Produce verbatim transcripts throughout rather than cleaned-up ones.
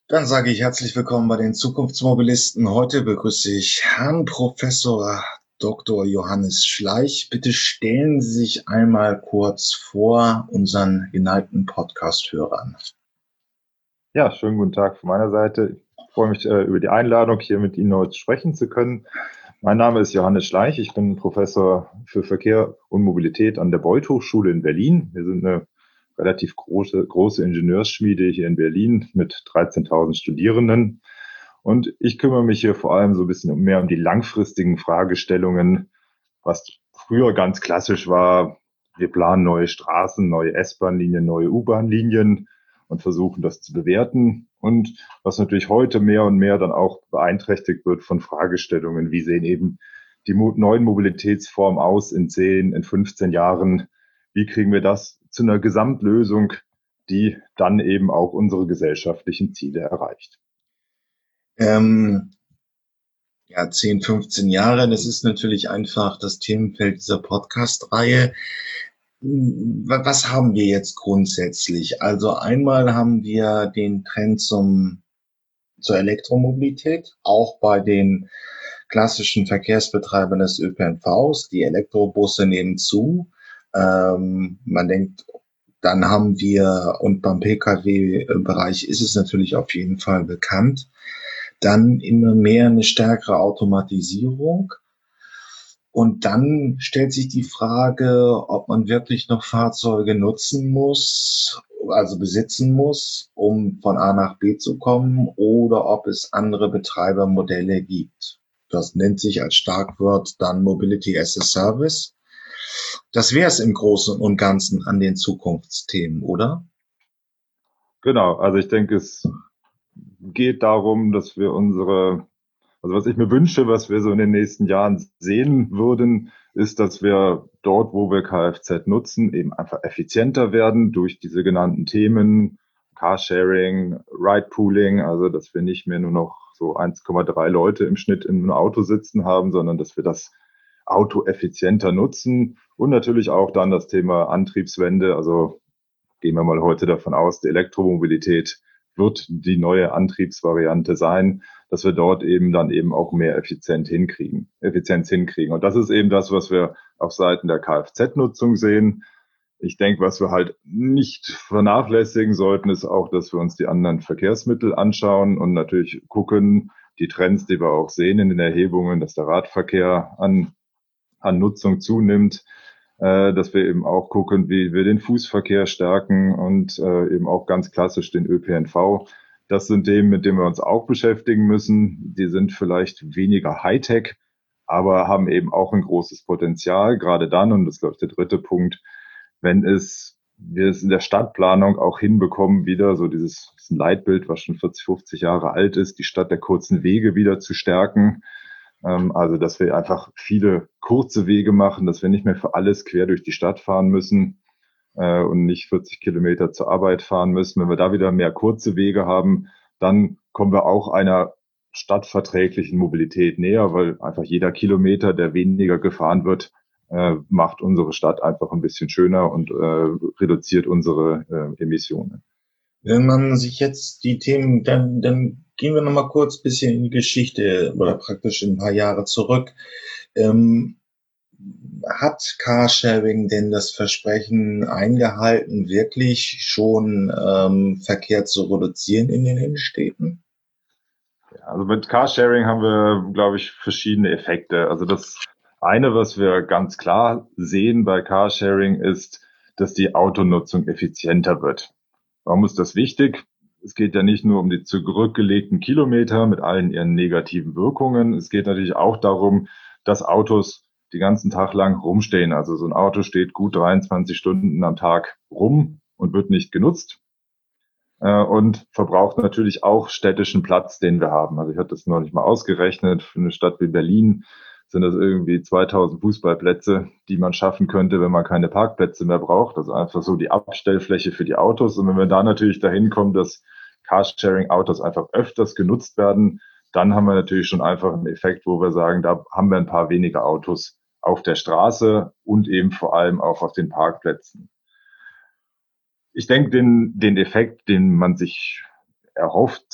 Dann sage ich herzlich willkommen bei den Zukunftsmobilisten. Heute begrüße ich Herrn Professor Doktor Johannes Schleich. Bitte stellen Sie sich einmal kurz vor unseren geneigten Podcast-Hörern. Ja, schönen guten Tag von meiner Seite. Ich freue mich äh, über die Einladung, hier mit Ihnen heute sprechen zu können. Mein Name ist Johannes Schleich. Ich bin Professor für Verkehr und Mobilität an der Beuth Hochschule in Berlin. Wir sind eine relativ große, große Ingenieursschmiede hier in Berlin mit dreizehntausend Studierenden. Und ich kümmere mich hier vor allem so ein bisschen mehr um die langfristigen Fragestellungen, was früher ganz klassisch war. Wir planen neue Straßen, neue S-Bahn-Linien, neue U-Bahn-Linien und versuchen das zu bewerten. Und was natürlich heute mehr und mehr dann auch beeinträchtigt wird von Fragestellungen, wie sehen eben die neuen Mobilitätsformen aus in zehn, in fünfzehn Jahren? Wie kriegen wir das zu einer Gesamtlösung, die dann eben auch unsere gesellschaftlichen Ziele erreicht? Ähm, ja, zehn, fünfzehn Jahre, das ist natürlich einfach das Themenfeld dieser Podcast-Reihe. Was haben wir jetzt grundsätzlich? Also einmal haben wir den Trend zum zur Elektromobilität, auch bei den klassischen Verkehrsbetreibern des Ö P N Vs. Die Elektrobusse nehmen zu. Ähm, man denkt, dann haben wir, und beim Pkw-Bereich ist es natürlich auf jeden Fall bekannt, dann immer mehr eine stärkere Automatisierung. Und dann stellt sich die Frage, ob man wirklich noch Fahrzeuge nutzen muss, also besitzen muss, um von A nach B zu kommen, oder ob es andere Betreibermodelle gibt. Das nennt sich als Schlagwort dann Mobility as a Service. Das wäre es im Großen und Ganzen an den Zukunftsthemen, oder? Genau, also ich denke, es geht darum, dass wir unsere, also was ich mir wünsche, was wir so in den nächsten Jahren sehen würden, ist, dass wir dort, wo wir Kfz nutzen, eben einfach effizienter werden durch diese genannten Themen, Carsharing, Ride-Pooling, also dass wir nicht mehr nur noch so eins Komma drei Leute im Schnitt in einem Auto sitzen haben, sondern dass wir das Auto effizienter nutzen und natürlich auch dann das Thema Antriebswende, also gehen wir mal heute davon aus, die Elektromobilität wird die neue Antriebsvariante sein, dass wir dort eben dann eben auch mehr effizient hinkriegen, Effizienz hinkriegen. Und das ist eben das, was wir auf Seiten der Kfz-Nutzung sehen. Ich denke, was wir halt nicht vernachlässigen sollten, ist auch, dass wir uns die anderen Verkehrsmittel anschauen und natürlich gucken, die Trends, die wir auch sehen in den Erhebungen, dass der Radverkehr an, an Nutzung zunimmt, äh, dass wir eben auch gucken, wie wir den Fußverkehr stärken und äh, eben auch ganz klassisch den Ö P N V. Das sind Themen, mit denen wir uns auch beschäftigen müssen. Die sind vielleicht weniger Hightech, aber haben eben auch ein großes Potenzial, gerade dann, und das ist, glaube ich, der dritte Punkt, wenn es wir es in der Stadtplanung auch hinbekommen, wieder so dieses ein Leitbild, was schon vierzig, fünfzig Jahre alt ist, die Stadt der kurzen Wege wieder zu stärken. Ähm, also, dass wir einfach viele kurze Wege machen, dass wir nicht mehr für alles quer durch die Stadt fahren müssen äh, und nicht vierzig Kilometer zur Arbeit fahren müssen. Wenn wir da wieder mehr kurze Wege haben, dann kommen wir auch einer stadtverträglichen Mobilität näher, weil einfach jeder Kilometer, der weniger gefahren wird, äh, macht unsere Stadt einfach ein bisschen schöner und äh, reduziert unsere äh, Emissionen. Wenn man sich jetzt die Themen, dann, dann gehen wir noch mal kurz ein bisschen in die Geschichte oder praktisch ein paar Jahre zurück. Ähm, Hat Carsharing denn das Versprechen eingehalten, wirklich schon ähm, Verkehr zu reduzieren in den Innenstädten? Also mit Carsharing haben wir, glaube ich, verschiedene Effekte. Also das eine, was wir ganz klar sehen bei Carsharing, ist, dass die Autonutzung effizienter wird. Warum ist das wichtig? Es geht ja nicht nur um die zurückgelegten Kilometer mit allen ihren negativen Wirkungen. Es geht natürlich auch darum, dass Autos die ganzen Tag lang rumstehen. Also so ein Auto steht gut dreiundzwanzig Stunden am Tag rum und wird nicht genutzt äh, und verbraucht natürlich auch städtischen Platz, den wir haben. Also ich hatte das noch nicht mal ausgerechnet. Für eine Stadt wie Berlin sind das irgendwie zweitausend Fußballplätze, die man schaffen könnte, wenn man keine Parkplätze mehr braucht. Also einfach so die Abstellfläche für die Autos. Und wenn wir da natürlich dahin kommen, dass Carsharing-Autos einfach öfters genutzt werden, dann haben wir natürlich schon einfach einen Effekt, wo wir sagen, da haben wir ein paar weniger Autos auf der Straße und eben vor allem auch auf den Parkplätzen. Ich denke, den, den Effekt, den man sich erhofft,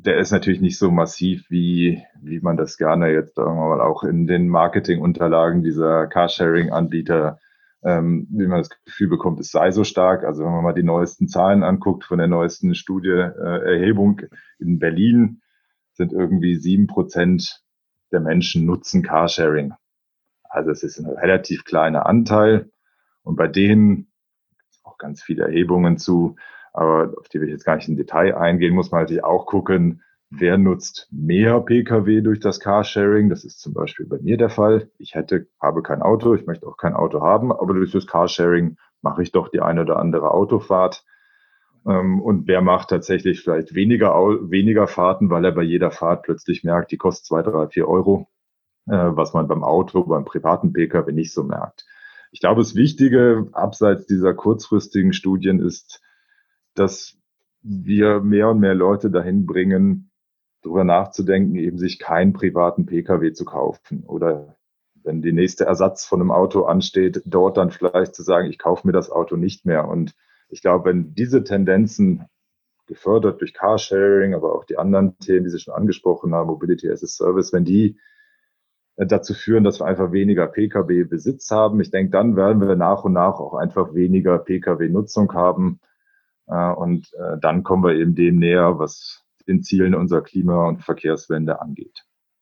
der ist natürlich nicht so massiv, wie, wie man das gerne jetzt sagen wir mal auch in den Marketingunterlagen dieser Carsharing-Anbieter, ähm, wie man das Gefühl bekommt, es sei so stark. Also wenn man mal die neuesten Zahlen anguckt von der neuesten Studie, äh, Erhebung in Berlin, sind irgendwie sieben Prozent der Menschen nutzen Carsharing. Also es ist ein relativ kleiner Anteil. Und bei denen auch ganz viele Erhebungen zu, aber auf die will ich jetzt gar nicht im Detail eingehen, muss man natürlich auch gucken, wer nutzt mehr Pkw durch das Carsharing. Das ist zum Beispiel bei mir der Fall. Ich hätte, habe kein Auto, ich möchte auch kein Auto haben, aber durch das Carsharing mache ich doch die eine oder andere Autofahrt. Und wer macht tatsächlich vielleicht weniger, weniger Fahrten, weil er bei jeder Fahrt plötzlich merkt, die kostet zwei, drei, vier Euro, was man beim Auto, beim privaten Pkw nicht so merkt. Ich glaube, das Wichtige abseits dieser kurzfristigen Studien ist, dass wir mehr und mehr Leute dahin bringen, darüber nachzudenken, eben sich keinen privaten Pkw zu kaufen oder wenn die nächste Ersatz von einem Auto ansteht, dort dann vielleicht zu sagen, ich kaufe mir das Auto nicht mehr. Und ich glaube, wenn diese Tendenzen gefördert durch Carsharing, aber auch die anderen Themen, die Sie schon angesprochen haben, Mobility as a Service, wenn die dazu führen, dass wir einfach weniger Pkw-Besitz haben. Ich denke, dann werden wir nach und nach auch einfach weniger Pkw-Nutzung haben. Und dann kommen wir eben dem näher, was den Zielen unserer Klima- und Verkehrswende angeht.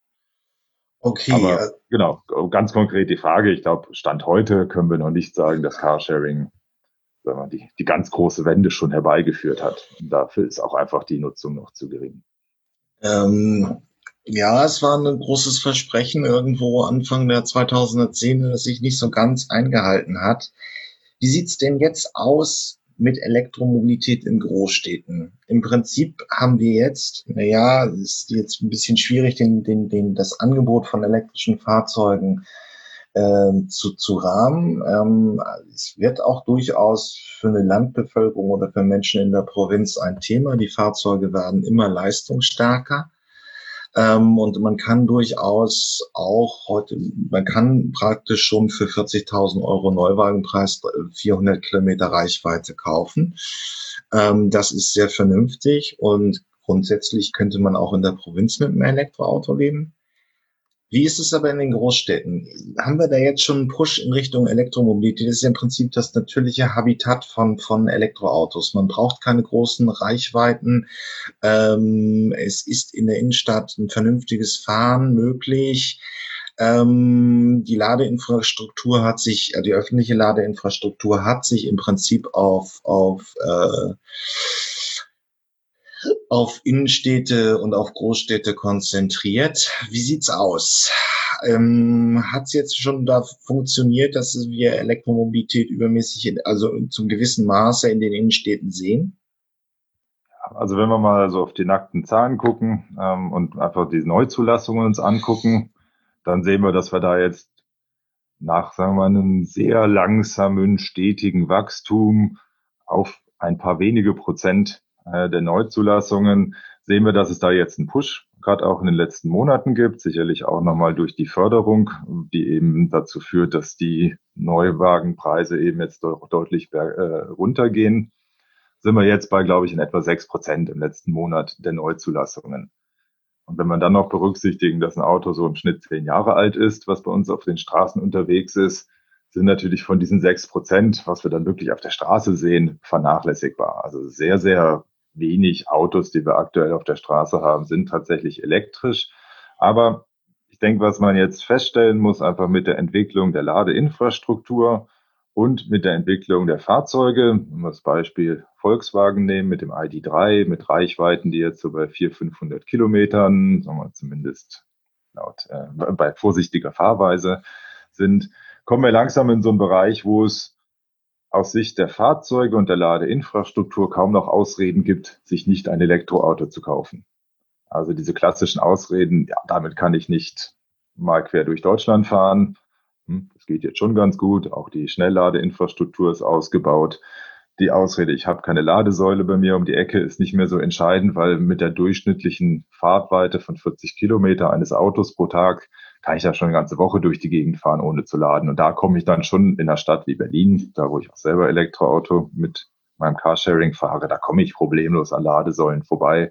Okay. Aber genau, ganz konkret die Frage. Ich glaube, Stand heute können wir noch nicht sagen, dass Carsharing sagen wir, die, die ganz große Wende schon herbeigeführt hat. Und dafür ist auch einfach die Nutzung noch zu gering. Ähm, ja, es war ein großes Versprechen irgendwo Anfang der zweitausendzehner, das sich nicht so ganz eingehalten hat. Wie sieht's denn jetzt aus mit Elektromobilität in Großstädten? Im Prinzip haben wir jetzt, naja, ist jetzt ein bisschen schwierig, den, den, den, das Angebot von elektrischen Fahrzeugen äh, zu, zu rahmen. Ähm, es wird auch durchaus für eine Landbevölkerung oder für Menschen in der Provinz ein Thema. Die Fahrzeuge werden immer leistungsstärker. Ähm, und man kann durchaus auch heute, man kann praktisch schon für vierzigtausend Euro Neuwagenpreis vierhundert Kilometer Reichweite kaufen. Ähm, das ist sehr vernünftig und grundsätzlich könnte man auch in der Provinz mit einem Elektroauto leben. Wie ist es aber in den Großstädten? Haben wir da jetzt schon einen Push in Richtung Elektromobilität? Das ist ja im Prinzip das natürliche Habitat von, von Elektroautos. Man braucht keine großen Reichweiten. Ähm, es ist in der Innenstadt ein vernünftiges Fahren möglich. Ähm, die Ladeinfrastruktur hat sich, äh, die öffentliche Ladeinfrastruktur hat sich im Prinzip auf, auf, äh, auf Innenstädte und auf Großstädte konzentriert. Wie sieht's aus? Ähm, hat es jetzt schon da funktioniert, dass wir Elektromobilität übermäßig, in, also zum gewissen Maße in den Innenstädten sehen? Also wenn wir mal so auf die nackten Zahlen gucken ähm, und einfach die Neuzulassungen uns angucken, dann sehen wir, dass wir da jetzt nach, sagen wir mal, einem sehr langsamen, stetigen Wachstum auf ein paar wenige Prozent äh, der Neuzulassungen sehen wir, dass es da jetzt einen Push gerade auch in den letzten Monaten gibt, sicherlich auch nochmal durch die Förderung, die eben dazu führt, dass die Neuwagenpreise eben jetzt doch deutlich äh, runtergehen. Sind wir jetzt bei, glaube ich, in etwa sechs Prozent im letzten Monat der Neuzulassungen. Und wenn man dann noch berücksichtigen, dass ein Auto so im Schnitt zehn Jahre alt ist, was bei uns auf den Straßen unterwegs ist, sind natürlich von diesen sechs Prozent, was wir dann wirklich auf der Straße sehen, vernachlässigbar. Also sehr, sehr wenig Autos, die wir aktuell auf der Straße haben, sind tatsächlich elektrisch. Aber ich denke, was man jetzt feststellen muss, einfach mit der Entwicklung der Ladeinfrastruktur und mit der Entwicklung der Fahrzeuge, wenn wir das Beispiel Volkswagen nehmen mit dem I D drei, mit Reichweiten, die jetzt so bei vierhundert, fünfhundert Kilometern, sagen wir zumindest laut, äh, bei vorsichtiger Fahrweise sind, kommen wir langsam in so einen Bereich, wo es aus Sicht der Fahrzeuge und der Ladeinfrastruktur kaum noch Ausreden gibt, sich nicht ein Elektroauto zu kaufen. Also diese klassischen Ausreden, ja, damit kann ich nicht mal quer durch Deutschland fahren. Das geht jetzt schon ganz gut. Auch die Schnellladeinfrastruktur ist ausgebaut. Die Ausrede, ich habe keine Ladesäule bei mir um die Ecke, ist nicht mehr so entscheidend, weil mit der durchschnittlichen Fahrtweite von vierzig Kilometer eines Autos pro Tag kann ich ja schon eine ganze Woche durch die Gegend fahren, ohne zu laden. Und da komme ich dann schon in einer Stadt wie Berlin, da wo ich auch selber Elektroauto mit meinem Carsharing fahre, da komme ich problemlos an Ladesäulen vorbei,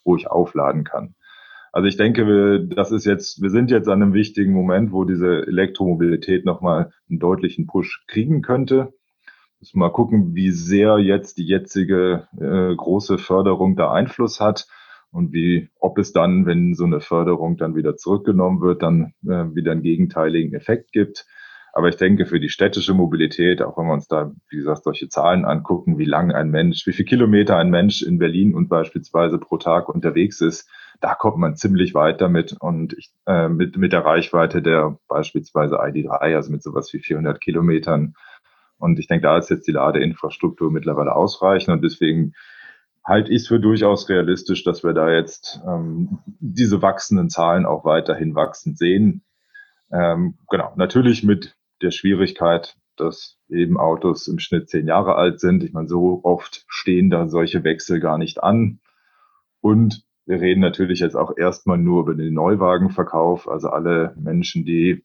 wo ich aufladen kann. Also ich denke, wir, das ist jetzt, wir sind jetzt an einem wichtigen Moment, wo diese Elektromobilität nochmal einen deutlichen Push kriegen könnte. Müssen wir mal gucken, wie sehr jetzt die jetzige äh, große Förderung da Einfluss hat und wie, ob es dann, wenn so eine Förderung dann wieder zurückgenommen wird, dann äh, wieder einen gegenteiligen Effekt gibt. Aber ich denke, für die städtische Mobilität, auch wenn wir uns da, wie gesagt, solche Zahlen angucken, wie lang ein Mensch, wie viel Kilometer ein Mensch in Berlin und beispielsweise pro Tag unterwegs ist, da kommt man ziemlich weit damit und ich, äh, mit, mit der Reichweite der beispielsweise I D drei, also mit sowas wie vierhundert Kilometern. Und ich denke, da ist jetzt die Ladeinfrastruktur mittlerweile ausreichend und deswegen halte ich es für durchaus realistisch, dass wir da jetzt ähm, diese wachsenden Zahlen auch weiterhin wachsend sehen. Ähm, genau, natürlich mit der Schwierigkeit, dass eben Autos im Schnitt zehn Jahre alt sind. Ich meine, so oft stehen da solche Wechsel gar nicht an. Und wir reden natürlich jetzt auch erstmal nur über den Neuwagenverkauf. Also alle Menschen, die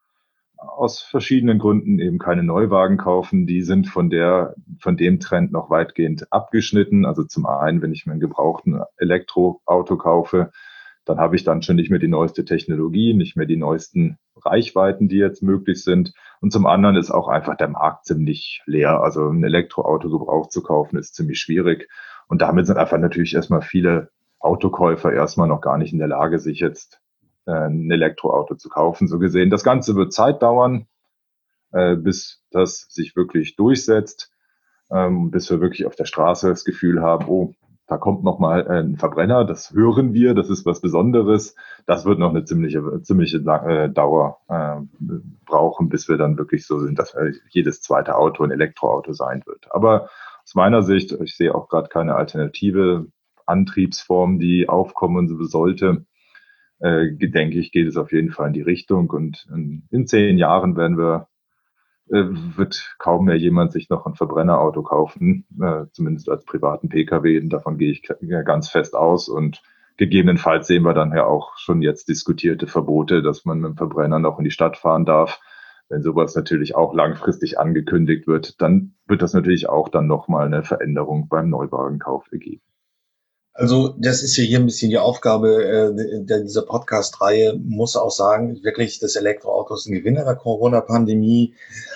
aus verschiedenen Gründen eben keine Neuwagen kaufen, die sind von der, von dem Trend noch weitgehend abgeschnitten. Also zum einen, wenn ich mir einen gebrauchten Elektroauto kaufe, dann habe ich dann schon nicht mehr die neueste Technologie, nicht mehr die neuesten Reichweiten, die jetzt möglich sind. Und zum anderen ist auch einfach der Markt ziemlich leer. Also ein Elektroauto gebraucht zu kaufen, ist ziemlich schwierig. Und damit sind einfach natürlich erstmal viele Autokäufer erstmal noch gar nicht in der Lage, sich jetzt äh, ein Elektroauto zu kaufen. So gesehen, das Ganze wird Zeit dauern, äh, bis das sich wirklich durchsetzt, ähm, bis wir wirklich auf der Straße das Gefühl haben, oh, da kommt noch mal ein Verbrenner, das hören wir, das ist was Besonderes. Das wird noch eine ziemliche, ziemliche äh, Dauer äh, brauchen, bis wir dann wirklich so sind, dass jedes zweite Auto ein Elektroauto sein wird. Aber aus meiner Sicht, ich sehe auch gerade keine alternative Antriebsform, die aufkommen sollte, äh, denke ich, geht es auf jeden Fall in die Richtung. Und in, in zehn Jahren werden wir äh, wird kaum mehr jemand sich noch ein Verbrennerauto kaufen, äh, zumindest als privaten Pkw. Davon gehe ich ganz fest aus. Und gegebenenfalls sehen wir dann ja auch schon jetzt diskutierte Verbote, dass man mit dem Verbrenner noch in die Stadt fahren darf. Wenn sowas natürlich auch langfristig angekündigt wird, dann wird das natürlich auch dann nochmal eine Veränderung beim Neuwagenkauf ergeben. Also das ist ja hier ein bisschen die Aufgabe äh, der, dieser Podcast-Reihe, muss auch sagen, wirklich das Elektroauto ist ein Gewinner der Corona-Pandemie.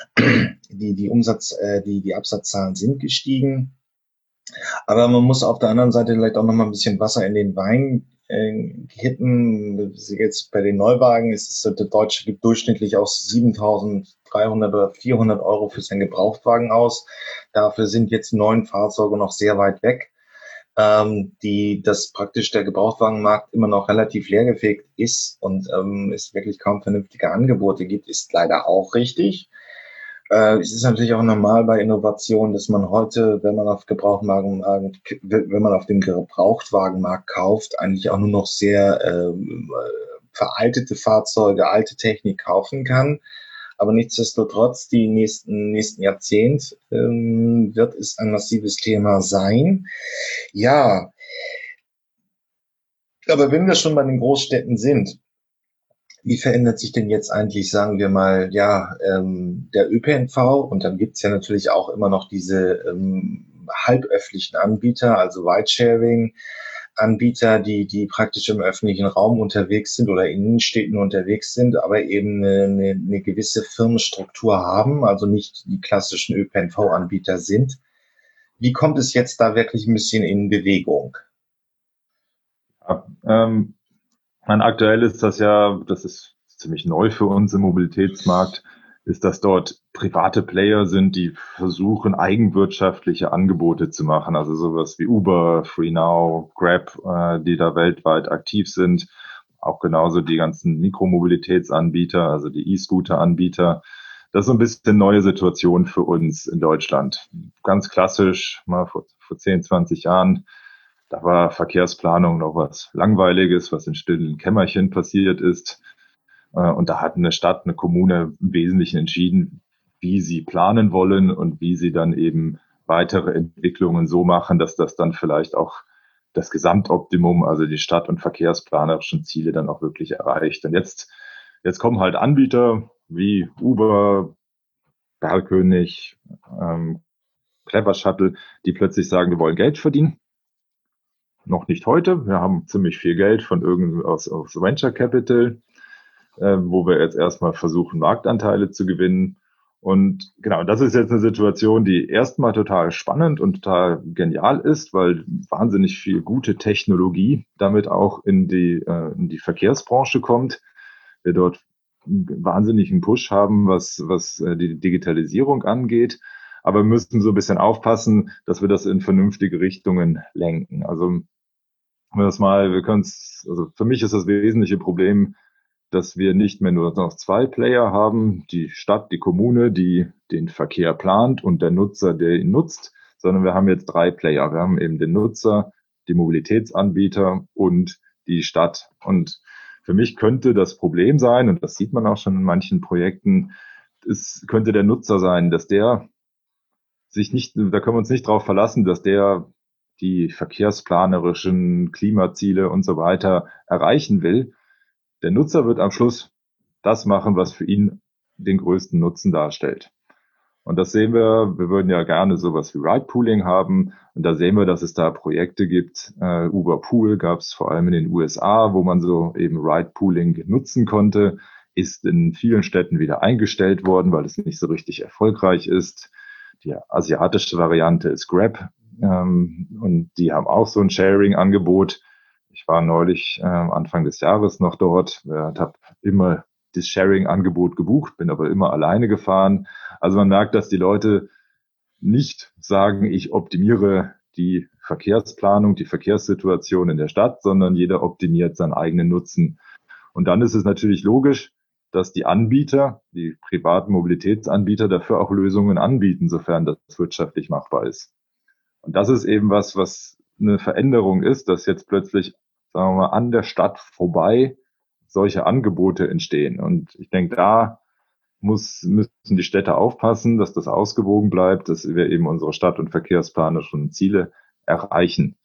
Die, die Umsatz, äh, die, die Absatzzahlen sind gestiegen. Aber man muss auf der anderen Seite vielleicht auch noch mal ein bisschen Wasser in den Wein äh, kippen. Jetzt bei den Neuwagen ist es so, der Deutsche gibt durchschnittlich auch siebentausenddreihundert oder vierhundert Euro für seinen Gebrauchtwagen aus. Dafür sind jetzt neun Fahrzeuge noch sehr weit weg. Ähm, die, dass praktisch der Gebrauchtwagenmarkt immer noch relativ leergefegt ist und ähm, es wirklich kaum vernünftige Angebote gibt, ist leider auch richtig. Äh, es ist natürlich auch normal bei Innovation, dass man heute, wenn man auf Gebrauchtwagen, wenn man auf dem Gebrauchtwagenmarkt kauft, eigentlich auch nur noch sehr ähm, veraltete Fahrzeuge, alte Technik kaufen kann. Aber nichtsdestotrotz, die nächsten, nächsten Jahrzehnt ähm, wird es ein massives Thema sein. Ja, aber wenn wir schon bei den Großstädten sind, wie verändert sich denn jetzt eigentlich, sagen wir mal, ja, ähm, der Ö P N V? Und dann gibt's ja natürlich auch immer noch diese ähm, halböffentlichen Anbieter, also Ridesharing-Anbieter, die, die praktisch im öffentlichen Raum unterwegs sind oder in Innenstädten unterwegs sind, aber eben eine, eine, eine gewisse Firmenstruktur haben, also nicht die klassischen Ö P N V-Anbieter sind. Wie kommt es jetzt da wirklich ein bisschen in Bewegung? Ja, ähm, mein aktuell ist das ja, das ist ziemlich neu für uns im Mobilitätsmarkt, ist, dass dort private Player sind, die versuchen, eigenwirtschaftliche Angebote zu machen. Also sowas wie Uber, FreeNow, Grab, äh, die da weltweit aktiv sind. Auch genauso die ganzen Mikromobilitätsanbieter, also die E-Scooter-Anbieter. Das ist so ein bisschen neue Situation für uns in Deutschland. Ganz klassisch, mal vor, vor zehn, zwanzig Jahren, da war Verkehrsplanung noch was Langweiliges, was in stillen Kämmerchen passiert ist. Äh, Und da hat eine Stadt, eine Kommune im Wesentlichen entschieden, wie sie planen wollen und wie sie dann eben weitere Entwicklungen so machen, dass das dann vielleicht auch das Gesamtoptimum, also die Stadt- und verkehrsplanerischen Ziele dann auch wirklich erreicht. Und jetzt, jetzt kommen halt Anbieter wie Uber, Bergkönig, ähm, Clever Shuttle, die plötzlich sagen, wir wollen Geld verdienen noch nicht heute. Wir haben ziemlich viel Geld von irgend aus, aus Venture Capital, äh, wo wir jetzt erstmal versuchen, Marktanteile zu gewinnen. Und genau, das ist jetzt eine Situation, die erstmal total spannend und total genial ist, weil wahnsinnig viel gute Technologie damit auch in die, äh, in die Verkehrsbranche kommt. Wir dort einen wahnsinnigen Push haben, was, was äh, die Digitalisierung angeht. Aber wir müssen so ein bisschen aufpassen, dass wir das in vernünftige Richtungen lenken. Also, wenn wir das mal, wir können es, also für mich ist das wesentliche Problem, dass wir nicht mehr nur noch zwei Player haben, die Stadt, die Kommune, die den Verkehr plant und der Nutzer, der ihn nutzt, sondern wir haben jetzt drei Player. Wir haben eben den Nutzer, die Mobilitätsanbieter und die Stadt. Und für mich könnte das Problem sein, und das sieht man auch schon in manchen Projekten, es könnte der Nutzer sein, dass der sich nicht, da können wir uns nicht darauf verlassen, dass der die verkehrsplanerischen Klimaziele und so weiter erreichen will. Der Nutzer wird am Schluss das machen, was für ihn den größten Nutzen darstellt. Und das sehen wir, wir würden ja gerne sowas wie Ride-Pooling haben. Und da sehen wir, dass es da Projekte gibt. Uh, Uber Pool gab es vor allem in den U S A, wo man so eben Ride-Pooling nutzen konnte. Ist in vielen Städten wieder eingestellt worden, weil es nicht so richtig erfolgreich ist. Die asiatische Variante ist Grab. Ähm, und die haben auch so ein Sharing-Angebot. Ich war neulich äh, Anfang des Jahres noch dort, äh, habe immer das Sharing-Angebot gebucht, bin aber immer alleine gefahren. Also man merkt, dass die Leute nicht sagen, ich optimiere die Verkehrsplanung, die Verkehrssituation in der Stadt, sondern jeder optimiert seinen eigenen Nutzen. Und dann ist es natürlich logisch, dass die Anbieter, die privaten Mobilitätsanbieter dafür auch Lösungen anbieten, sofern das wirtschaftlich machbar ist. Und das ist eben was, was eine Veränderung ist, dass jetzt plötzlich, sagen wir mal, an der Stadt vorbei solche Angebote entstehen. Und ich denke, da muss, müssen die Städte aufpassen, dass das ausgewogen bleibt, dass wir eben unsere Stadt- und verkehrsplanerischen Ziele erreichen.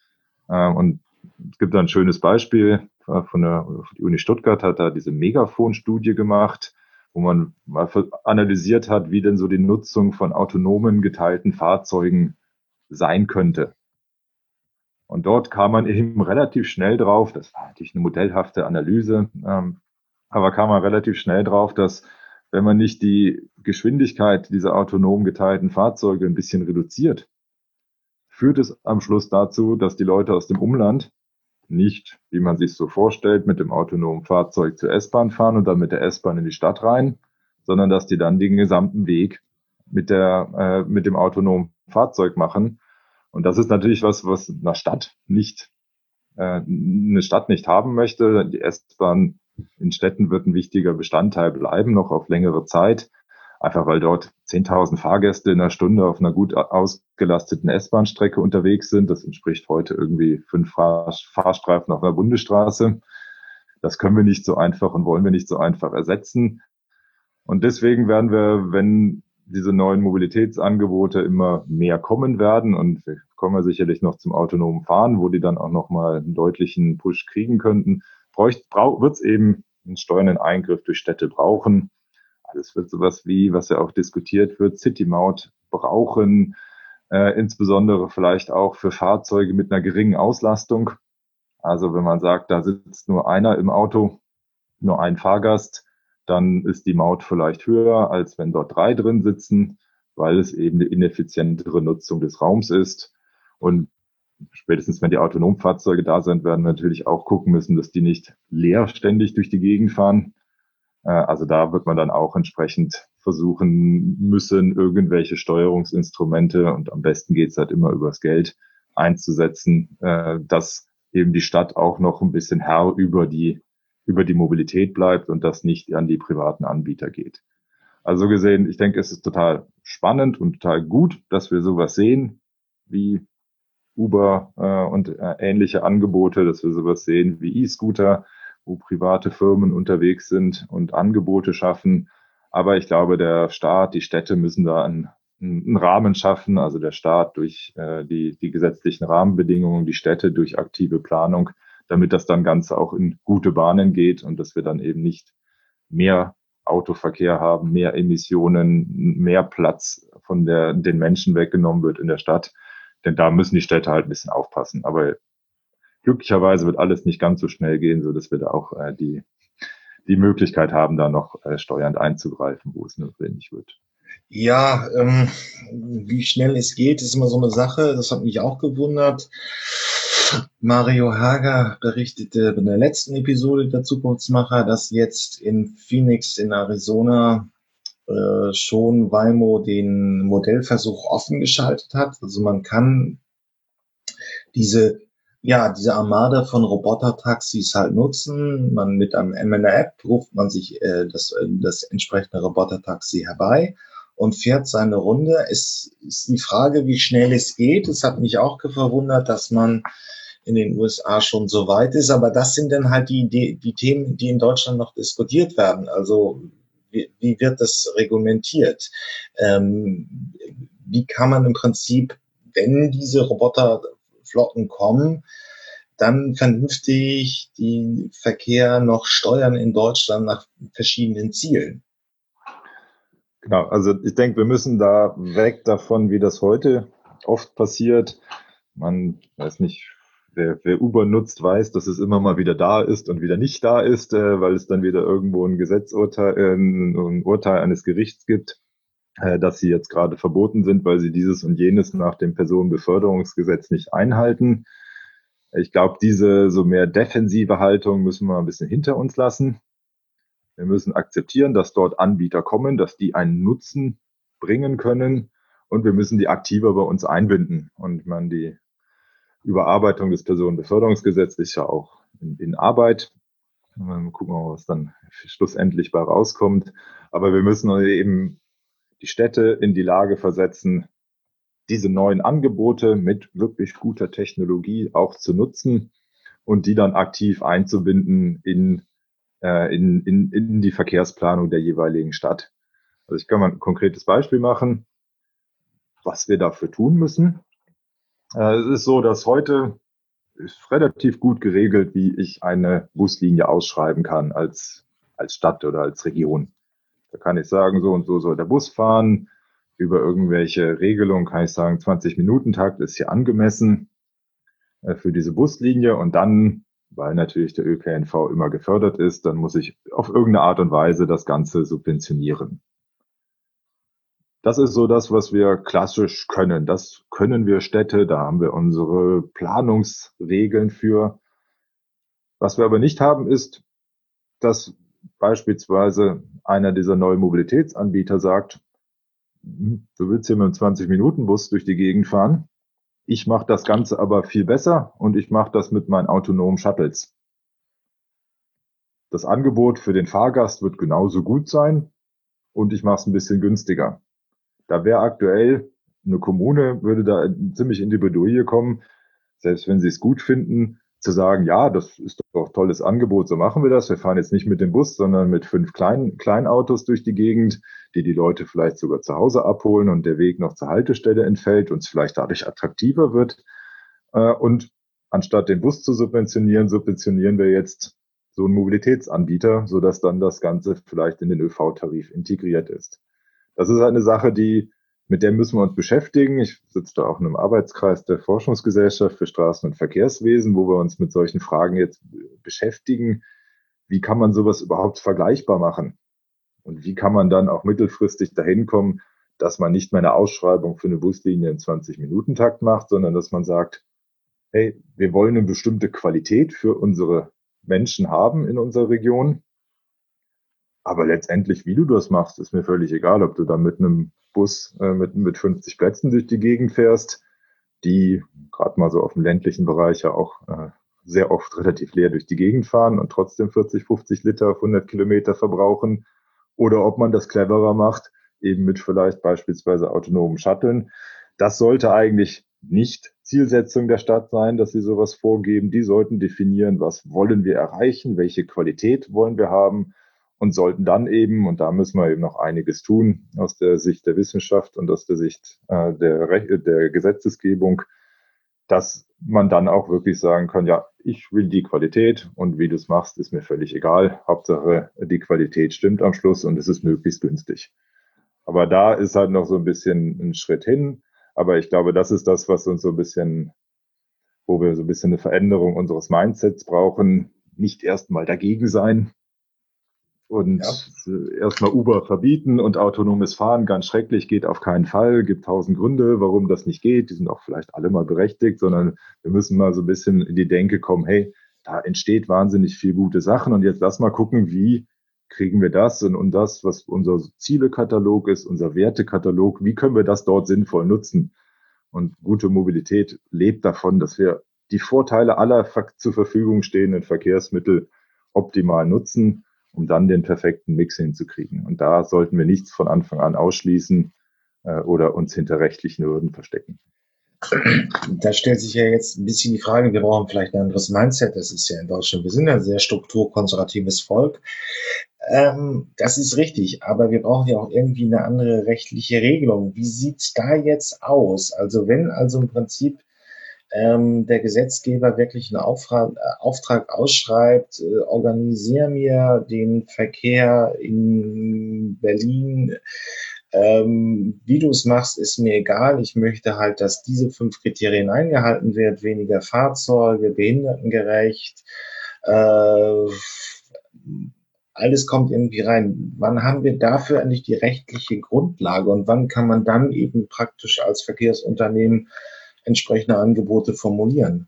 Und es gibt da ein schönes Beispiel von der die Uni Stuttgart hat da diese Megafon-Studie gemacht, wo man mal analysiert hat, wie denn so die Nutzung von autonomen geteilten Fahrzeugen sein könnte. Und dort kam man eben relativ schnell drauf, das war natürlich eine modellhafte Analyse, ähm, aber kam man relativ schnell drauf, dass wenn man nicht die Geschwindigkeit dieser autonom geteilten Fahrzeuge ein bisschen reduziert, führt es am Schluss dazu, dass die Leute aus dem Umland nicht, wie man sich so vorstellt, mit dem autonomen Fahrzeug zur S-Bahn fahren und dann mit der S-Bahn in die Stadt rein, sondern dass die dann den gesamten Weg mit der äh, mit dem autonomen Fahrzeug machen. Und das ist natürlich was, was eine Stadt nicht äh, eine Stadt nicht haben möchte. Die S-Bahn in Städten wird ein wichtiger Bestandteil bleiben, noch auf längere Zeit. Einfach weil dort zehntausend Fahrgäste in einer Stunde auf einer gut ausgelasteten S-Bahn-Strecke unterwegs sind. Das entspricht heute irgendwie fünf Fahr Fahrstreifen auf einer Bundesstraße. Das können wir nicht so einfach und wollen wir nicht so einfach ersetzen. Und deswegen werden wir, wenn diese neuen Mobilitätsangebote immer mehr kommen werden, und wir kommen ja sicherlich noch zum autonomen Fahren, wo die dann auch nochmal einen deutlichen Push kriegen könnten, wird es eben einen steuernden Eingriff durch Städte brauchen. Es wird sowas wie, was ja auch diskutiert wird, City-Maut brauchen, äh, insbesondere vielleicht auch für Fahrzeuge mit einer geringen Auslastung. Also wenn man sagt, da sitzt nur einer im Auto, nur ein Fahrgast, dann ist die Maut vielleicht höher, als wenn dort drei drin sitzen, weil es eben eine ineffizientere Nutzung des Raums ist. Und spätestens, wenn die Autonomfahrzeuge da sind, werden wir natürlich auch gucken müssen, dass die nicht leer ständig durch die Gegend fahren. Also da wird man dann auch entsprechend versuchen müssen, irgendwelche Steuerungsinstrumente, und am besten geht's halt immer übers Geld, einzusetzen, dass eben die Stadt auch noch ein bisschen Herr über die, über die Mobilität bleibt und das nicht an die privaten Anbieter geht. Also gesehen, ich denke, es ist total spannend und total gut, dass wir sowas sehen wie Uber äh, und äh, ähnliche Angebote, dass wir sowas sehen wie E-Scooter, wo private Firmen unterwegs sind und Angebote schaffen. Aber ich glaube, der Staat, die Städte müssen da einen, einen Rahmen schaffen, also der Staat durch äh, die, die gesetzlichen Rahmenbedingungen, die Städte durch aktive Planung, damit das dann Ganze auch in gute Bahnen geht und dass wir dann eben nicht mehr Autoverkehr haben, mehr Emissionen, mehr Platz von der, den Menschen weggenommen wird in der Stadt. Denn da müssen die Städte halt ein bisschen aufpassen. Aber glücklicherweise wird alles nicht ganz so schnell gehen, so dass wir da auch äh, die, die Möglichkeit haben, da noch äh, steuernd einzugreifen, wo es notwendig wird. Ja, ähm, wie schnell es geht, ist immer so eine Sache. Das hat mich auch gewundert. Mario Hager berichtete in der letzten Episode der Zukunftsmacher, dass jetzt in Phoenix in Arizona äh, schon Waymo den Modellversuch offen geschaltet hat. Also man kann diese, ja, diese Armada von Robotertaxis halt nutzen. Man mit einem mit einer App ruft man sich äh, das, äh, das entsprechende Robotertaxi herbei und fährt seine Runde. Es ist die Frage, wie schnell es geht. Es hat mich auch verwundert, dass man in den U S A schon so weit ist. Aber das sind dann halt die, die, die Themen, die in Deutschland noch diskutiert werden. Also wie, wie wird das reglementiert? Ähm, wie kann man im Prinzip, wenn diese Roboterflotten kommen, dann vernünftig den Verkehr noch steuern in Deutschland nach verschiedenen Zielen? Genau, also ich denke, wir müssen da weg davon, wie das heute oft passiert. Man weiß nicht, wer, wer Uber nutzt, weiß, dass es immer mal wieder da ist und wieder nicht da ist, äh, weil es dann wieder irgendwo ein Gesetzurteil, äh, ein Urteil eines Gerichts gibt, äh, dass sie jetzt gerade verboten sind, weil sie dieses und jenes nach dem Personenbeförderungsgesetz nicht einhalten. Ich glaube, diese so mehr defensive Haltung müssen wir ein bisschen hinter uns lassen. Wir müssen akzeptieren, dass dort Anbieter kommen, dass die einen Nutzen bringen können und wir müssen die aktiver bei uns einbinden. Und man die Überarbeitung des Personenbeförderungsgesetzes ist ja auch in, in Arbeit. Mal gucken, was dann schlussendlich bei rauskommt. Aber wir müssen eben die Städte in die Lage versetzen, diese neuen Angebote mit wirklich guter Technologie auch zu nutzen und die dann aktiv einzubinden in in, in, in die Verkehrsplanung der jeweiligen Stadt. Also ich kann mal ein konkretes Beispiel machen, was wir dafür tun müssen. Es ist so, dass heute ist relativ gut geregelt, wie ich eine Buslinie ausschreiben kann als, als Stadt oder als Region. Da kann ich sagen, so und so soll der Bus fahren. Über irgendwelche Regelungen kann ich sagen, zwanzig Minuten Takt ist hier angemessen für diese Buslinie und dann, weil natürlich der Ö P N V immer gefördert ist, dann muss ich auf irgendeine Art und Weise das Ganze subventionieren. Das ist so das, was wir klassisch können. Das können wir Städte, da haben wir unsere Planungsregeln für. Was wir aber nicht haben, ist, dass beispielsweise einer dieser neuen Mobilitätsanbieter sagt, du willst hier mit einem zwanzig-Minuten-Bus durch die Gegend fahren. Ich mache das Ganze aber viel besser und ich mache das mit meinen autonomen Shuttles. Das Angebot für den Fahrgast wird genauso gut sein und ich mache es ein bisschen günstiger. Da wäre aktuell eine Kommune, würde da ziemlich in die Bredouille kommen, selbst wenn sie es gut finden, zu sagen, ja, das ist doch ein tolles Angebot, so machen wir das. Wir fahren jetzt nicht mit dem Bus, sondern mit fünf kleinen Kleinautos durch die Gegend, die die Leute vielleicht sogar zu Hause abholen und der Weg noch zur Haltestelle entfällt und es vielleicht dadurch attraktiver wird. Und anstatt den Bus zu subventionieren, subventionieren wir jetzt so einen Mobilitätsanbieter, sodass dann das Ganze vielleicht in den Ö V-Tarif integriert ist. Das ist eine Sache, die mit der müssen wir uns beschäftigen. Ich sitze da auch in einem Arbeitskreis der Forschungsgesellschaft für Straßen- und Verkehrswesen, wo wir uns mit solchen Fragen jetzt beschäftigen. Wie kann man sowas überhaupt vergleichbar machen? Und wie kann man dann auch mittelfristig dahin kommen, dass man nicht mehr eine Ausschreibung für eine Buslinie in zwanzig-Minuten-Takt macht, sondern dass man sagt, hey, wir wollen eine bestimmte Qualität für unsere Menschen haben in unserer Region. Aber letztendlich, wie du das machst, ist mir völlig egal, ob du da mit einem Bus äh, mit, mit fünfzig Plätzen durch die Gegend fährst, die gerade mal so auf dem ländlichen Bereich ja auch äh, sehr oft relativ leer durch die Gegend fahren und trotzdem vierzig, fünfzig Liter auf hundert Kilometer verbrauchen. Oder ob man das cleverer macht, eben mit vielleicht beispielsweise autonomen Shuttlen. Das sollte eigentlich nicht Zielsetzung der Stadt sein, dass sie sowas vorgeben. Die sollten definieren, was wollen wir erreichen, welche Qualität wollen wir haben und sollten dann eben, und da müssen wir eben noch einiges tun aus der Sicht der Wissenschaft und aus der Sicht äh, der, Re der Gesetzesgebung, dass man dann auch wirklich sagen kann, ja, ich will die Qualität und wie du es machst, ist mir völlig egal. Hauptsache, die Qualität stimmt am Schluss und es ist möglichst günstig. Aber da ist halt noch so ein bisschen ein Schritt hin. Aber ich glaube, das ist das, was uns so ein bisschen, wo wir so ein bisschen eine Veränderung unseres Mindsets brauchen. Nicht erstmal dagegen sein Ja. und erstmal Uber verbieten und autonomes Fahren, ganz schrecklich, geht auf keinen Fall, gibt tausend Gründe, warum das nicht geht, die sind auch vielleicht alle mal berechtigt, sondern wir müssen mal so ein bisschen in die Denke kommen, hey, da entsteht wahnsinnig viel gute Sachen und jetzt lass mal gucken, wie kriegen wir das und, und das, was unser Zielekatalog ist, unser Wertekatalog, wie können wir das dort sinnvoll nutzen? Und gute Mobilität lebt davon, dass wir die Vorteile aller zur Verfügung stehenden Verkehrsmittel optimal nutzen, um dann den perfekten Mix hinzukriegen. Und da sollten wir nichts von Anfang an ausschließen äh, oder uns hinter rechtlichen Hürden verstecken. Da stellt sich ja jetzt ein bisschen die Frage, wir brauchen vielleicht ein anderes Mindset. Das ist ja in Deutschland, wir sind ja ein sehr strukturkonservatives Volk. Ähm, das ist richtig, aber wir brauchen ja auch irgendwie eine andere rechtliche Regelung. Wie sieht's da jetzt aus? Also wenn also im Prinzip ähm, der Gesetzgeber wirklich einen Auftrag, äh, Auftrag ausschreibt, äh, organisiere mir den Verkehr in Berlin. Ähm, wie du es machst, ist mir egal. Ich möchte halt, dass diese fünf Kriterien eingehalten werden. Weniger Fahrzeuge, behindertengerecht. Äh, alles kommt irgendwie rein. Wann haben wir dafür eigentlich die rechtliche Grundlage und wann kann man dann eben praktisch als Verkehrsunternehmen entsprechende Angebote formulieren?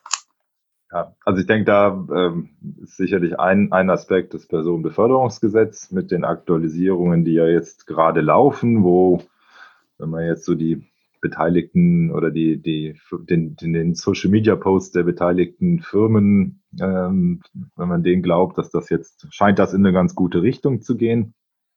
Ja, also ich denke, da ähm, ist sicherlich ein, ein Aspekt das Personenbeförderungsgesetz mit den Aktualisierungen, die ja jetzt gerade laufen, wo, wenn man jetzt so die Beteiligten oder die, die, den, den, den Social Media Posts der beteiligten Firmen, ähm, wenn man denen glaubt, dass das jetzt scheint das in eine ganz gute Richtung zu gehen,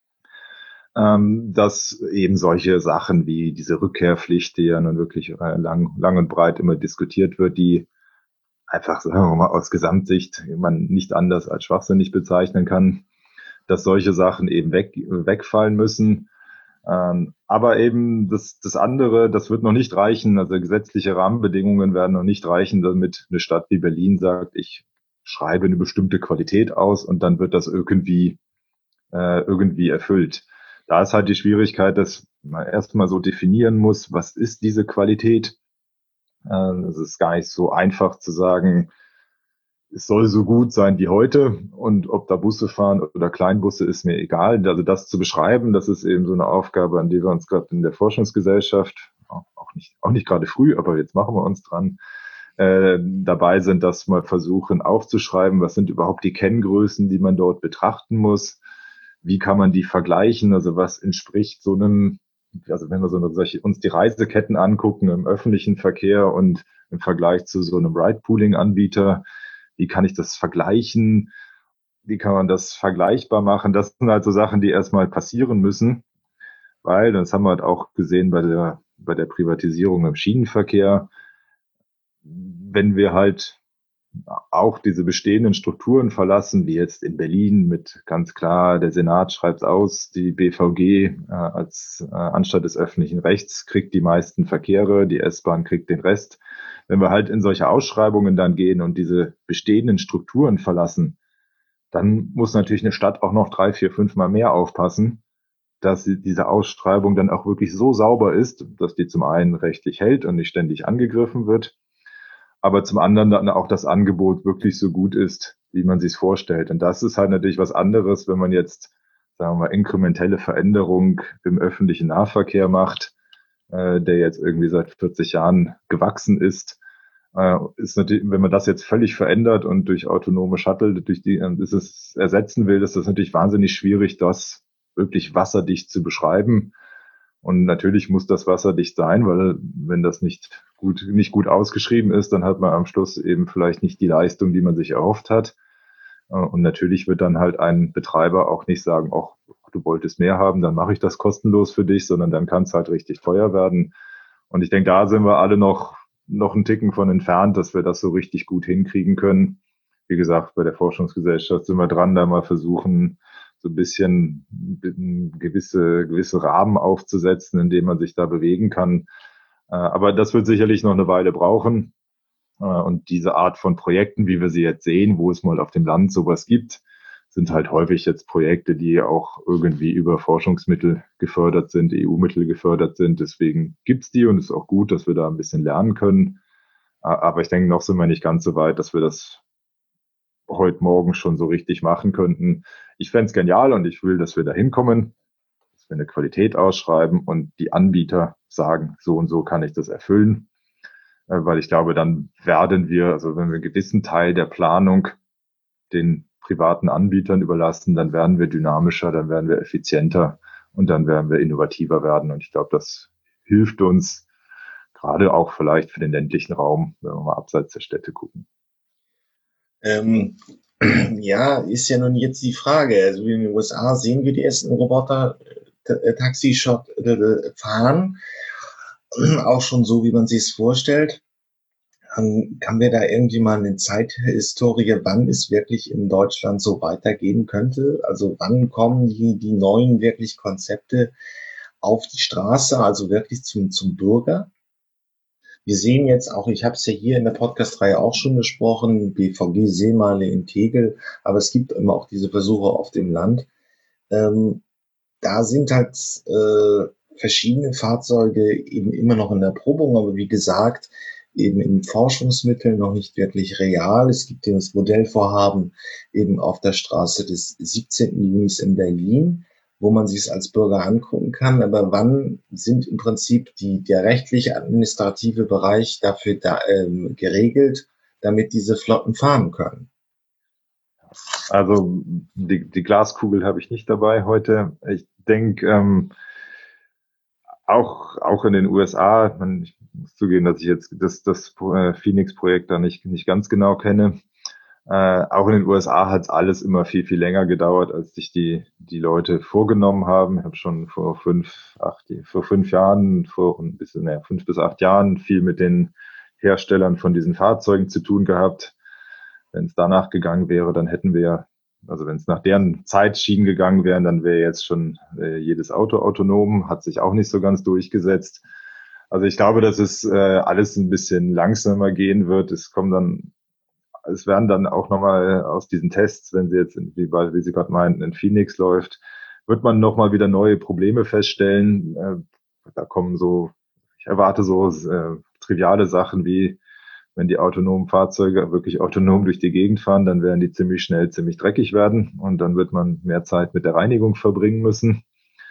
ähm, dass eben solche Sachen wie diese Rückkehrpflicht, die ja nun wirklich äh, lang, lang und breit immer diskutiert wird, die einfach, sagen wir mal, aus Gesamtsicht man nicht anders als schwachsinnig bezeichnen kann, dass solche Sachen eben weg, wegfallen müssen. Ähm, aber eben das, das andere, das wird noch nicht reichen. Also gesetzliche Rahmenbedingungen werden noch nicht reichen, damit eine Stadt wie Berlin sagt, ich schreibe eine bestimmte Qualität aus und dann wird das irgendwie, äh, irgendwie erfüllt. Da ist halt die Schwierigkeit, dass man erstmal so definieren muss, was ist diese Qualität? Äh, es ist gar nicht so einfach zu sagen, es soll so gut sein wie heute und ob da Busse fahren oder Kleinbusse ist mir egal. Also das zu beschreiben, das ist eben so eine Aufgabe, an die wir uns gerade in der Forschungsgesellschaft, auch nicht, auch nicht gerade früh, aber jetzt machen wir uns dran, äh, dabei sind, das mal versuchen aufzuschreiben. Was sind überhaupt die Kenngrößen, die man dort betrachten muss? Wie kann man die vergleichen? Also was entspricht so einem, also wenn wir so eine, solche, uns die Reiseketten angucken im öffentlichen Verkehr und im Vergleich zu so einem Ride-Pooling-Anbieter, wie kann ich das vergleichen? Wie kann man das vergleichbar machen? Das sind halt so Sachen, die erstmal passieren müssen, weil, das haben wir halt auch gesehen bei der, bei der Privatisierung im Schienenverkehr, wenn wir halt auch diese bestehenden Strukturen verlassen, wie jetzt in Berlin mit ganz klar, der Senat schreibt aus, die B V G äh, als äh, Anstalt des öffentlichen Rechts kriegt die meisten Verkehre, die S-Bahn kriegt den Rest. Wenn wir halt in solche Ausschreibungen dann gehen und diese bestehenden Strukturen verlassen, dann muss natürlich eine Stadt auch noch drei, vier, fünf Mal mehr aufpassen, dass sie, diese Ausschreibung dann auch wirklich so sauber ist, dass die zum einen rechtlich hält und nicht ständig angegriffen wird, aber zum anderen dann auch das Angebot wirklich so gut ist, wie man sich es vorstellt. Und das ist halt natürlich was anderes, wenn man jetzt, sagen wir mal, inkrementelle Veränderung im öffentlichen Nahverkehr macht, äh, der jetzt irgendwie seit vierzig Jahren gewachsen ist. Äh, ist natürlich, wenn man das jetzt völlig verändert und durch autonome Shuttle, durch die, äh, ist es ersetzen will, ist das natürlich wahnsinnig schwierig, das wirklich wasserdicht zu beschreiben. Und natürlich muss das wasserdicht sein, weil wenn das nicht gut, nicht gut ausgeschrieben ist, dann hat man am Schluss eben vielleicht nicht die Leistung, die man sich erhofft hat. Und natürlich wird dann halt ein Betreiber auch nicht sagen, ach, du wolltest mehr haben, dann mache ich das kostenlos für dich, sondern dann kann es halt richtig teuer werden. Und ich denke, da sind wir alle noch, noch einen Ticken von entfernt, dass wir das so richtig gut hinkriegen können. Wie gesagt, bei der Forschungsgesellschaft sind wir dran, da mal versuchen, so ein bisschen gewisse, gewisse Rahmen aufzusetzen, in denen man sich da bewegen kann. Aber das wird sicherlich noch eine Weile brauchen. Und diese Art von Projekten, wie wir sie jetzt sehen, wo es mal auf dem Land sowas gibt, sind halt häufig jetzt Projekte, die auch irgendwie über Forschungsmittel gefördert sind, E U-Mittel gefördert sind. Deswegen gibt's die und es ist auch gut, dass wir da ein bisschen lernen können. Aber ich denke, noch sind wir nicht ganz so weit, dass wir das heute Morgen schon so richtig machen könnten. Ich fände es genial und ich will, dass wir da hinkommen, dass wir eine Qualität ausschreiben und die Anbieter sagen, so und so kann ich das erfüllen. Weil ich glaube, dann werden wir, also wenn wir einen gewissen Teil der Planung den privaten Anbietern überlassen, dann werden wir dynamischer, dann werden wir effizienter und dann werden wir innovativer werden. Und ich glaube, das hilft uns gerade auch vielleicht für den ländlichen Raum, wenn wir mal abseits der Städte gucken. Ähm, ja, ist ja nun jetzt die Frage. Also in den U S A sehen wir die ersten Roboter-Taxi-Shop äh, fahren, auch schon so, wie man sich es vorstellt. Ähm, Kann wir da irgendwie mal eine Zeithistorie, wann es wirklich in Deutschland so weitergehen könnte? Also wann kommen die, die neuen wirklich Konzepte auf die Straße, also wirklich zum, zum Bürger? Wir sehen jetzt auch, ich habe es ja hier in der Podcast-Reihe auch schon besprochen, B V G-Seemeile in Tegel, aber es gibt immer auch diese Versuche auf dem Land. Ähm, Da sind halt äh, verschiedene Fahrzeuge eben immer noch in der Erprobung, aber wie gesagt, eben in Forschungsmitteln noch nicht wirklich real. Es gibt ja das Modellvorhaben eben auf der Straße des siebzehnten Junis in Berlin, wo man sich es als Bürger angucken kann. Aber wann sind im Prinzip die, der rechtliche, administrative Bereich dafür da, ähm, geregelt, damit diese Flotten fahren können? Also die, die Glaskugel habe ich nicht dabei heute. Ich denke, ähm, auch, auch in den U S A, man, ich muss zugeben, dass ich jetzt das, das äh, Phoenix-Projekt da nicht, nicht ganz genau kenne. Äh, auch in den U S A hat es alles immer viel, viel länger gedauert, als sich die, die Leute vorgenommen haben. Ich habe schon vor fünf, acht, vor fünf Jahren, vor ein bisschen, naja, fünf bis acht Jahren viel mit den Herstellern von diesen Fahrzeugen zu tun gehabt. Wenn es danach gegangen wäre, dann hätten wir, also wenn es nach deren Zeitschienen gegangen wären, dann wäre jetzt schon äh, jedes Auto autonom, hat sich auch nicht so ganz durchgesetzt. Also ich glaube, dass es äh, alles ein bisschen langsamer gehen wird. Es kommen dann, es werden dann auch nochmal aus diesen Tests, wenn sie jetzt, wie, bei, wie Sie gerade meinten, in Phoenix läuft, wird man nochmal wieder neue Probleme feststellen. Äh, da kommen so, ich erwarte so äh, triviale Sachen wie, wenn die autonomen Fahrzeuge wirklich autonom durch die Gegend fahren, dann werden die ziemlich schnell ziemlich dreckig werden und dann wird man mehr Zeit mit der Reinigung verbringen müssen.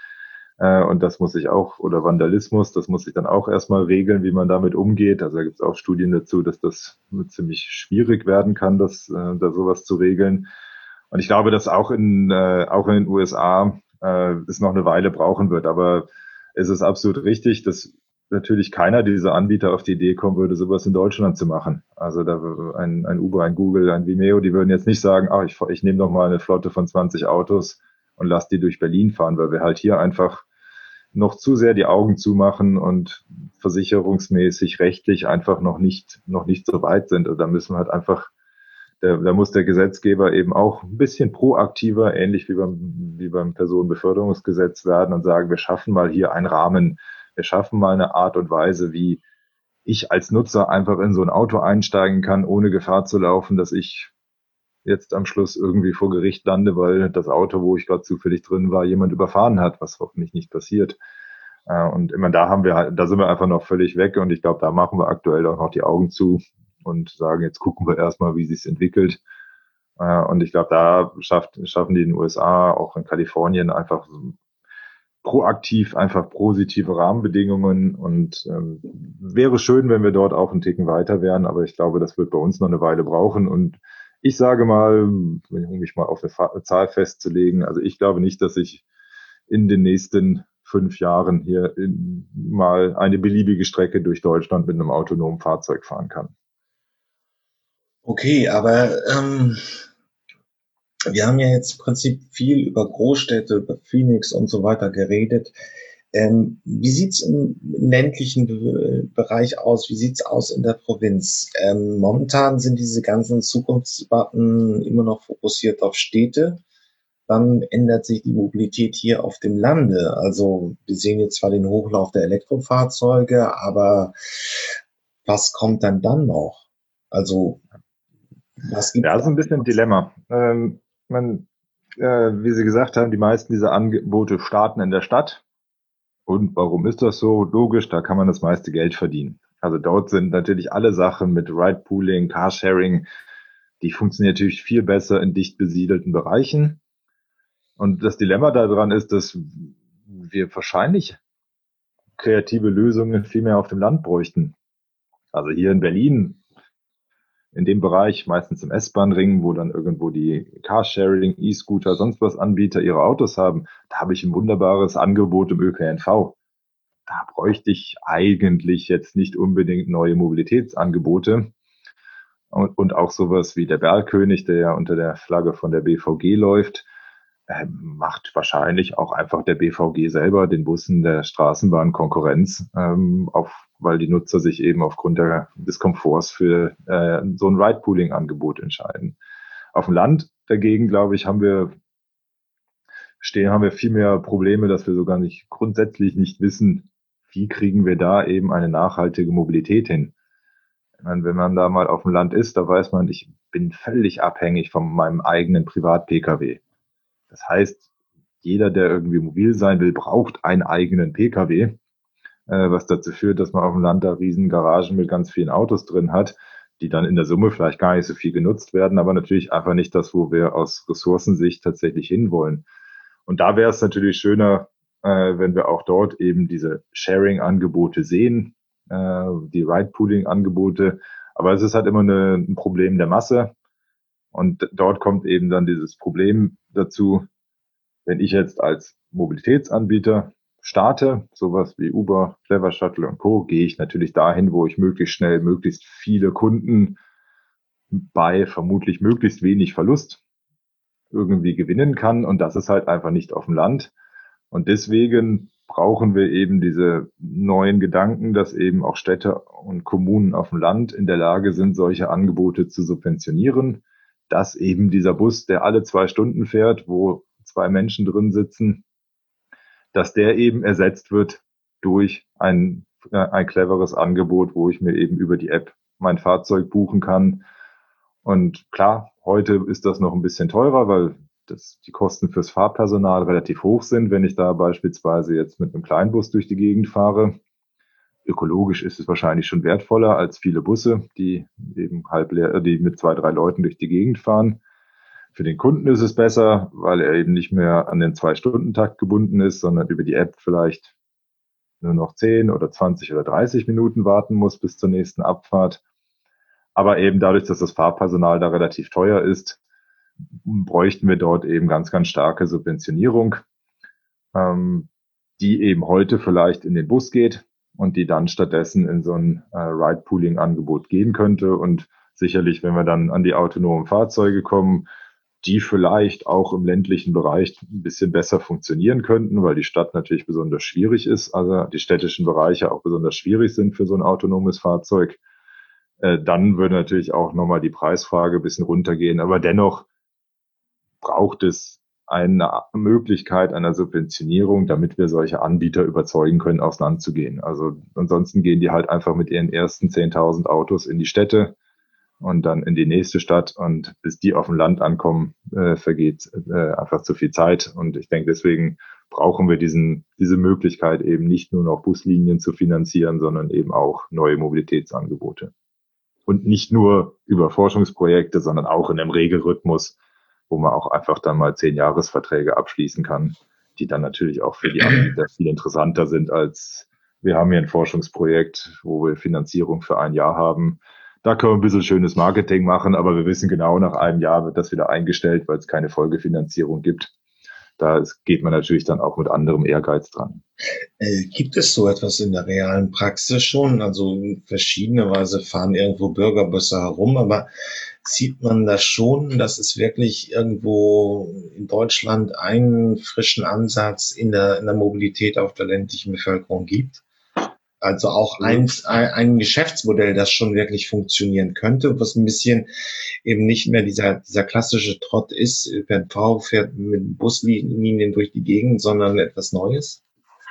Äh, und das muss sich auch, oder Vandalismus, das muss sich dann auch erstmal regeln, wie man damit umgeht. Also da gibt es auch Studien dazu, dass das ziemlich schwierig werden kann, das, äh, da sowas zu regeln. Und ich glaube, dass auch in, äh, auch in den U S A äh, es noch eine Weile brauchen wird. Aber es ist absolut richtig, dass natürlich keiner dieser Anbieter auf die Idee kommen würde, sowas in Deutschland zu machen. Also da ein, ein Uber, ein Google, ein Vimeo, die würden jetzt nicht sagen, ach, ich, ich nehme doch mal eine Flotte von zwanzig Autos und lass die durch Berlin fahren, weil wir halt hier einfach noch zu sehr die Augen zumachen und versicherungsmäßig, rechtlich einfach noch nicht, noch nicht so weit sind. Also da müssen wir halt einfach, da, da muss der Gesetzgeber eben auch ein bisschen proaktiver, ähnlich wie beim, wie beim Personenbeförderungsgesetz werden und sagen, wir schaffen mal hier einen Rahmen. Wir schaffen mal eine Art und Weise, wie ich als Nutzer einfach in so ein Auto einsteigen kann, ohne Gefahr zu laufen, dass ich jetzt am Schluss irgendwie vor Gericht lande, weil das Auto, wo ich gerade zufällig drin war, jemand überfahren hat, was hoffentlich nicht passiert. Äh, und immer da haben wir halt, da sind wir einfach noch völlig weg und ich glaube, da machen wir aktuell auch noch die Augen zu und sagen, jetzt gucken wir erstmal, wie sich's entwickelt. Äh, und ich glaube, da schafft, schaffen die in den U S A, auch in Kalifornien einfach so proaktiv einfach positive Rahmenbedingungen und ähm, wäre schön, wenn wir dort auch einen Ticken weiter wären, aber ich glaube, das wird bei uns noch eine Weile brauchen und ich sage mal, um mich mal auf eine Zahl festzulegen, also ich glaube nicht, dass ich in den nächsten fünf Jahren hier in, mal eine beliebige Strecke durch Deutschland mit einem autonomen Fahrzeug fahren kann. Okay, aber ähm, wir haben ja jetzt im Prinzip viel über Großstädte, über Phoenix und so weiter geredet. Ähm, wie sieht's im ländlichen Be Bereich aus? Wie sieht's aus in der Provinz? Ähm, momentan sind diese ganzen Zukunftsdebatten immer noch fokussiert auf Städte. Dann ändert sich die Mobilität hier auf dem Lande. Also wir sehen jetzt zwar den Hochlauf der Elektrofahrzeuge, aber was kommt dann dann noch? Also was Ja, gibt's das ist da? ein bisschen ein Dilemma. Ähm, man, äh, wie Sie gesagt haben, die meisten dieser Angebote starten in der Stadt. Und warum ist das so? Logisch, da kann man das meiste Geld verdienen. Also dort sind natürlich alle Sachen mit Ride-Pooling, Carsharing, die funktionieren natürlich viel besser in dicht besiedelten Bereichen. Und das Dilemma daran ist, dass wir wahrscheinlich kreative Lösungen viel mehr auf dem Land bräuchten. Also hier in Berlin, in dem Bereich, meistens im S-Bahn-Ring, wo dann irgendwo die Carsharing, E-Scooter, sonst was Anbieter ihre Autos haben, da habe ich ein wunderbares Angebot im Ö P N V. Da bräuchte ich eigentlich jetzt nicht unbedingt neue Mobilitätsangebote. Und, und auch sowas wie der Bergkönig, der ja unter der Flagge von der B V G läuft, äh, macht wahrscheinlich auch einfach der B V G selber den Bussen der Straßenbahn Konkurrenz, ähm, auf, weil die Nutzer sich eben aufgrund der, des Komforts für äh, so ein Ride-Pooling-Angebot entscheiden. Auf dem Land dagegen, glaube ich, haben wir stehen, haben wir viel mehr Probleme, dass wir sogar nicht grundsätzlich nicht wissen, wie kriegen wir da eben eine nachhaltige Mobilität hin. Ich meine, wenn man da mal auf dem Land ist, da weiß man, ich bin völlig abhängig von meinem eigenen Privat-P K W. Das heißt, jeder, der irgendwie mobil sein will, braucht einen eigenen P K W, äh, was dazu führt, dass man auf dem Land da riesen Garagen mit ganz vielen Autos drin hat, die dann in der Summe vielleicht gar nicht so viel genutzt werden, aber natürlich einfach nicht das, wo wir aus Ressourcensicht tatsächlich hinwollen. Und da wäre es natürlich schöner, äh, wenn wir auch dort eben diese Sharing-Angebote sehen, äh, die Ride-Pooling-Angebote. Aber es ist halt immer eine, ein Problem der Masse. Und dort kommt eben dann dieses Problem dazu, wenn ich jetzt als Mobilitätsanbieter starte, sowas wie Uber, Clever Shuttle und Co., gehe ich natürlich dahin, wo ich möglichst schnell möglichst viele Kunden bei vermutlich möglichst wenig Verlust irgendwie gewinnen kann. Und das ist halt einfach nicht auf dem Land. Und deswegen brauchen wir eben diese neuen Gedanken, dass eben auch Städte und Kommunen auf dem Land in der Lage sind, solche Angebote zu subventionieren, dass eben dieser Bus, der alle zwei Stunden fährt, wo zwei Menschen drin sitzen, dass der eben ersetzt wird durch ein, äh, ein cleveres Angebot, wo ich mir eben über die App mein Fahrzeug buchen kann. Und klar, heute ist das noch ein bisschen teurer, weil das, die Kosten fürs Fahrpersonal relativ hoch sind, wenn ich da beispielsweise jetzt mit einem Kleinbus durch die Gegend fahre. Ökologisch ist es wahrscheinlich schon wertvoller als viele Busse, die eben halb leer, die mit zwei, drei Leuten durch die Gegend fahren. Für den Kunden ist es besser, weil er eben nicht mehr an den Zwei-Stunden-Takt gebunden ist, sondern über die App vielleicht nur noch zehn oder zwanzig oder dreißig Minuten warten muss bis zur nächsten Abfahrt. Aber eben dadurch, dass das Fahrpersonal da relativ teuer ist, bräuchten wir dort eben ganz, ganz starke Subventionierung, ähm, die eben heute vielleicht in den Bus geht und die dann stattdessen in so ein äh, Ride-Pooling-Angebot gehen könnte. Und sicherlich, wenn wir dann an die autonomen Fahrzeuge kommen, die vielleicht auch im ländlichen Bereich ein bisschen besser funktionieren könnten, weil die Stadt natürlich besonders schwierig ist, also die städtischen Bereiche auch besonders schwierig sind für so ein autonomes Fahrzeug, äh, dann würde natürlich auch nochmal die Preisfrage ein bisschen runtergehen. Aber dennoch braucht es eine Möglichkeit einer Subventionierung, damit wir solche Anbieter überzeugen können, aufs Land zu gehen. Also ansonsten gehen die halt einfach mit ihren ersten zehntausend Autos in die Städte und dann in die nächste Stadt, und bis die auf dem Land ankommen, äh, vergeht äh, einfach zu viel Zeit. Und ich denke, deswegen brauchen wir diesen, diese Möglichkeit eben nicht nur noch Buslinien zu finanzieren, sondern eben auch neue Mobilitätsangebote. Und nicht nur über Forschungsprojekte, sondern auch in einem Regelrhythmus, wo man auch einfach dann mal zehn Jahresverträge abschließen kann, die dann natürlich auch für die Anbieter viel interessanter sind, als wir haben hier ein Forschungsprojekt, wo wir Finanzierung für ein Jahr haben. Da können wir ein bisschen schönes Marketing machen, aber wir wissen genau, nach einem Jahr wird das wieder eingestellt, weil es keine Folgefinanzierung gibt. Da geht man natürlich dann auch mit anderem Ehrgeiz dran. Äh, gibt es so etwas in der realen Praxis schon? Also in verschiedener Weise fahren irgendwo Bürgerbusse herum, aber sieht man das schon, dass es wirklich irgendwo in Deutschland einen frischen Ansatz in der, in der Mobilität auf der ländlichen Bevölkerung gibt? Also auch ein, ein Geschäftsmodell, das schon wirklich funktionieren könnte, was ein bisschen eben nicht mehr dieser, dieser klassische Trott ist, Ö P N V fährt mit Buslinien durch die Gegend, sondern etwas Neues?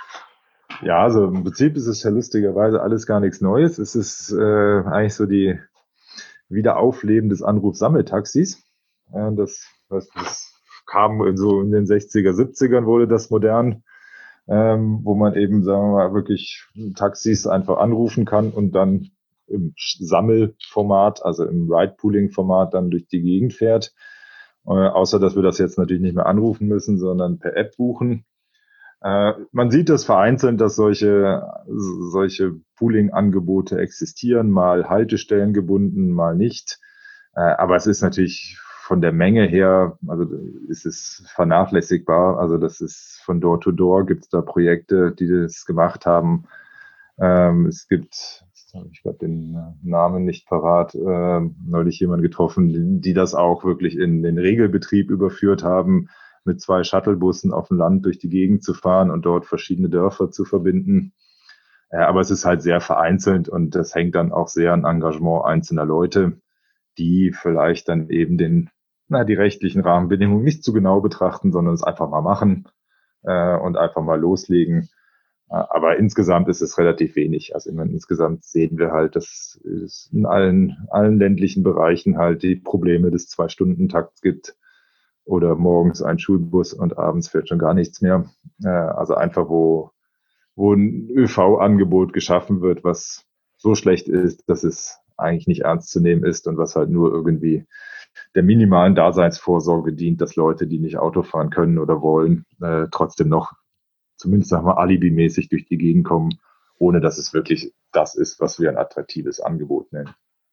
Ja, also im Prinzip ist es ja lustigerweise alles gar nichts Neues. Es ist äh, eigentlich so die Wiederaufleben des Anrufsammeltaxis. Äh, das, das, das kam in so in den sechziger, siebzigern wurde das modern. ähm, wo man eben, sagen wir mal, wirklich Taxis einfach anrufen kann und dann im Sammelformat, also im Ride-Pooling-Format dann durch die Gegend fährt. Äh, außer, dass wir das jetzt natürlich nicht mehr anrufen müssen, sondern per App buchen. Äh, man sieht das vereinzelt, dass solche, solche Pooling-Angebote existieren, mal Haltestellen gebunden, mal nicht. Äh, aber es ist natürlich von der Menge her, also ist es vernachlässigbar. Also das ist von Door to Door, gibt es da Projekte, die das gemacht haben. Ähm, es gibt, jetzt habe ich gerade den Namen nicht parat, äh, neulich jemand getroffen, die, die das auch wirklich in den Regelbetrieb überführt haben, mit zwei Shuttlebussen auf dem Land durch die Gegend zu fahren und dort verschiedene Dörfer zu verbinden. Äh, aber es ist halt sehr vereinzelt und das hängt dann auch sehr an Engagement einzelner Leute, die vielleicht dann eben den, na, die rechtlichen Rahmenbedingungen nicht zu genau betrachten, sondern es einfach mal machen äh, und einfach mal loslegen. Äh, Aber insgesamt ist es relativ wenig. Also immer insgesamt sehen wir halt, dass es in allen, allen ländlichen Bereichen halt die Probleme des Zwei-Stunden-Takts gibt oder morgens ein Schulbus und abends fährt schon gar nichts mehr. Äh, also einfach, wo, wo ein ÖV-Angebot geschaffen wird, was so schlecht ist, dass es eigentlich nicht ernst zu nehmen ist und was halt nur irgendwie der minimalen Daseinsvorsorge dient, dass Leute, die nicht Auto fahren können oder wollen, äh, trotzdem noch zumindest sagen wir alibimäßig durch die Gegend kommen, ohne dass es wirklich das ist, was wir ein attraktives Angebot nennen.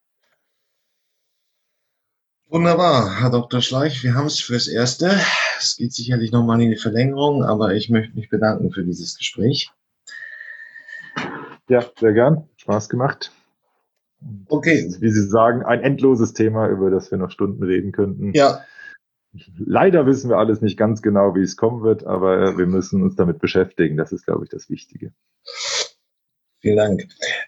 Wunderbar, Herr Doktor Schleich, wir haben es fürs Erste. Es geht sicherlich nochmal in die Verlängerung, aber ich möchte mich bedanken für dieses Gespräch. Ja, sehr gern. Spaß gemacht. Okay. Ist, wie Sie sagen, ein endloses Thema, über das wir noch Stunden reden könnten. Ja. Leider wissen wir alles nicht ganz genau, wie es kommen wird, aber wir müssen uns damit beschäftigen. Das ist, glaube ich, das Wichtige. Vielen Dank.